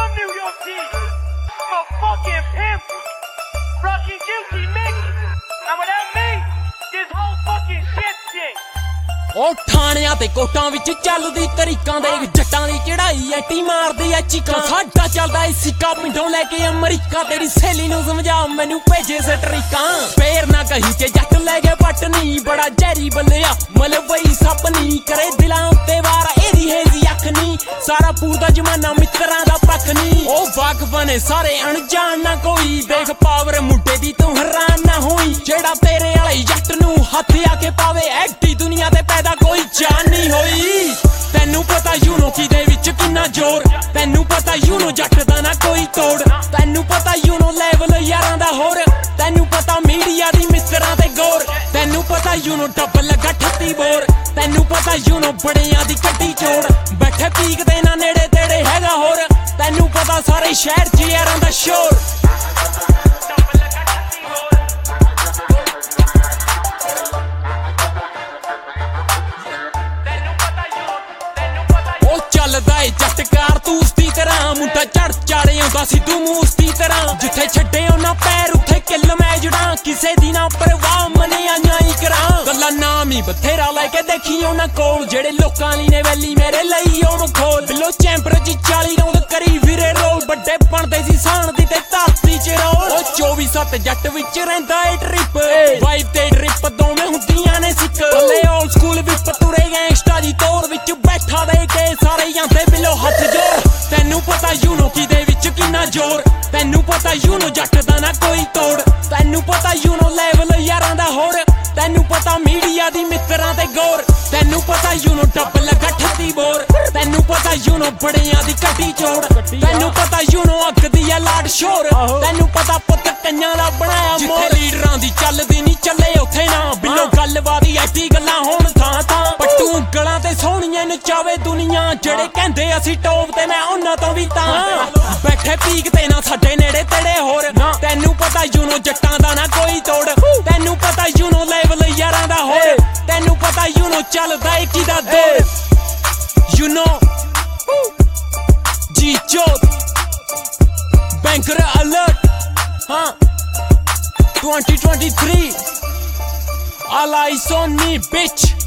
from New York City. I'm a fucking pimp. Rocky Juicy Mickey. And without me, this whole fucking shit stinks. ਉਹ ਠਾਣਿਆਂ ਤੇ ਕੋਟਾਂ ਵਿੱਚ ਚੱਲਦੀ ਤਰੀਕਾਂ ਦੇ ਜੱਟਾਂ ਦੀ ਚੜਾਈ ਐਟੀ ਮਾਰਦੀ ਐ ਚੀਕਾਂ ਸਾਡਾ ਚੱਲਦਾ ਏ ਸਿੱਕਾ ਪਿੰਡੋਂ ਲੈ ਕੇ ਅਮਰੀਕਾ ਤੇਰੀ ਸਹੇਲੀ ਨੂੰ ਸਮਝਾ ਮੈਨੂੰ ਭੇਜੇ ਸਟਰੀਕਾਂ ਫੇਰ ਨਾ ਕਹੀ ਕਿ ਜੱਟ ਲੈ ਕੇ ਪਟਨੀ ਬੜਾ ਜ਼ਹਿਰੀ ਬੱਲਿਆ ਮਲਵਈ ਸੱਪ ਨਹੀਂ ਕਰੇ ਦਿਲਾਂ ਉੱਤੇ ਵਾਰ ਇਹਦੀ ਹੇਜ਼ੀ ਅੱਖ ਨਹੀਂ ਸਾਰਾ ਪੂਰਾ ਜ਼ਮਾਨਾ ਮਿੱਤਰਾਂ ਦਾ ਪੱਖ ਨਹੀਂ ਉਹ ਵਾਕ ਬਣੇ ਸਾਰੇ ਅਣਜਾਣ ਨਾ ਕੋਈ ਦੇਖ ਪਾਵਰ ਮੁੰਡੇ ਦੀ ਤੂੰ ਹੈਰਾਨ ਨਾ ਹੋਈ ਜਿਹੜਾ ਤੇਰੇ ਵਾਲੇ ਜੱਟ ਨੂੰ ਹੱਥ ਆ ਕੇ ਪਾਵੇ ਐਡੀ ਦੁਨੀਆ ਤੇ पैदा कोई जान नहीं होई तैनू पता यूनो किदे विच किन्ना जोर तैनू पता यूनो जट दा ना कोई तोड़ तैनू पता यूनो लेवल यारां दा होर तैनू पता मीडिया दी मिस्टरां ते गौर तैनू पता यूनो डबल लगा 38 बोर तैनू पता यूनो बड़ियां दी कट्टी चोड़ बैठे पीक दे ना नेड़े तेड़े हैगा होर तैनू पता सारे शहर च यारां दा शोर ਚੱਲਦਾ ਏ ਜੱਟ ਕਾਰਤੂਸ ਦੀ ਤਰ੍ਹਾਂ ਮੁੰਡਾ ਝੜ ਝਾੜੇ ਆਉਂਦਾ ਸਿੱਧੂ ਮੂਸ ਦੀ ਤਰ੍ਹਾਂ ਜਿੱਥੇ ਛੱਡੇ ਉਹਨਾਂ ਪੈਰ ਉੱਥੇ ਕਿੱਲ ਮੈਂ ਜੜਾਂ ਕਿਸੇ ਦੀ ਨਾ ਪਰਵਾਹ ਮੰਨਿਆ ਨਹੀਂ ਕਰਾਂ ਗੱਲਾਂ ਨਾਮ ਹੀ ਬਥੇਰਾ ਲੈ ਕੇ ਦੇਖੀ ਉਹਨਾਂ ਕੋਲ ਜਿਹੜੇ ਲੋਕਾਂ ਲਈ ਨੇ ਵੈਲੀ ਮੇਰੇ ਲਈ ਉਹ ਖੋਲ ਬਿੱਲੋ ਚੈਂਪਰ ਚ 40 ਰੌਂਦ ਕਰੀ ਵੀਰੇ ਰੋਲ ਵੱਡੇ ਬਣਦੇ ਸੀ ਸਾਣ ਦੀ ਤੇ ਧਰਤੀ ਚ ਰੋਲ ਉਹ 24/7 ਜੱਟ ਵਿੱਚ ਰਹਿੰਦਾ ਏ ਟ੍ਰਿਪ ਵਾਈਬ ਤੇ ਟ੍ਰਿਪ ਦੋਵੇਂ ਹੁੰਦੀਆਂ ਨੇ ਸਿੱਕ ਹਲੇ ਓਲਡ ਸਕੂਲ ਵਿੱਚ ਤੁਰੇ ਗੈਂਗਸਟਾ ਦੀ ਤੋੜ ਵਿੱਚ ਬੈਠਾ ਦੇ ਕੇ ਸਾਰੇ ਜਾਂਦੇ ਬਿੱਲੋ ਹੱਥ ਜੋੜ ਤੈਨੂੰ ਪਤਾ ਯੂਨੋ ਕਿਦੇ ਵਿੱਚ ਕਿੰਨਾ ਜ਼ੋਰ ਤੈਨੂੰ ਪਤਾ ਯੂਨੋ ਜੱਟ ਦਾ ਨਾ ਕੋਈ ਤੋੜ ਤੈਨੂੰ ਪਤਾ ਯੂਨੋ ਲੈਵਲ ਯਾਰਾਂ ਦਾ ਹੋਰ ਤੈਨੂੰ ਪਤਾ ਮੀਡੀਆ ਦੀ ਮਿੱਤਰਾਂ ਤੇ ਗੌਰ ਤੈਨੂੰ ਪਤਾ ਯੂਨੋ ਡਬਲ ਲਗਾ 38 ਬੋਰ ਤੈਨੂੰ ਪਤਾ ਯੂਨੋ ਬੜਿਆਂ ਦੀ ਕੱਟੀ ਚੋੜ ਤੈਨੂੰ ਪਤਾ ਯੂਨੋ ਅੱਗ ਦੀ ਆ ਲਾਡ ਸ਼ੋਰ ਤੈਨੂੰ ਪਤਾ ਪੁੱਤ ਕੰਨਾਂ ਦਾ ਬਣਾਇਆ ਮੋਰ ਲੀਡਰਾਂ ਦੀ ਚੱਲਦੀ ਨਹੀਂ ਚੱਲੇ ਉੱਥੇ ਨਾ ਬਿੱਲੋ ਗੱਲਬਾਦੀ ਐਡੀ ਗੱਲਾਂ ਹੋਣ ਥਾਂ ਥਾਂ ਪੱਟੂ ਗਲਾਂ ਤੇ ਸੋਹਣੀਆਂ ਨਚਾਵੇ ਦੁਨੀਆ ਜਿਹੜੇ ਕਹਿੰਦੇ ਅਸੀਂ ਟੌਪ ਤੇ ਮੈਂ ਉਹਨਾਂ ਤੋਂ ਵੀ ਤਾਂ ਬੈਠੇ ਪੀਕ ਤੇ ਨਾ ਸਾਡੇ ਨੇੜੇ ਤੇੜੇ ਹੋਰ ਤੈਨੂੰ ਪਤਾ ਯੂਨੋ ਜੱਟਾਂ ਦਾ ਨਾ ਕੋਈ ਤੋੜ ਤੈਨੂੰ ਪਤਾ ਯੂਨੋ ਲੈਵਲ ਯਾਰਾਂ ਦਾ ਹੋਰ ਤੈਨੂੰ ਪਤਾ ਯੂਨੋ ਚੱਲਦਾ ਏ ਕਿਦਾ ਦੌਰ ਯੂਨੋ ਜੀ ਚੋਤ ਬੈਂਕਰ ਅਲਰਟ ਹਾਂ 2023 all eyes on me bitch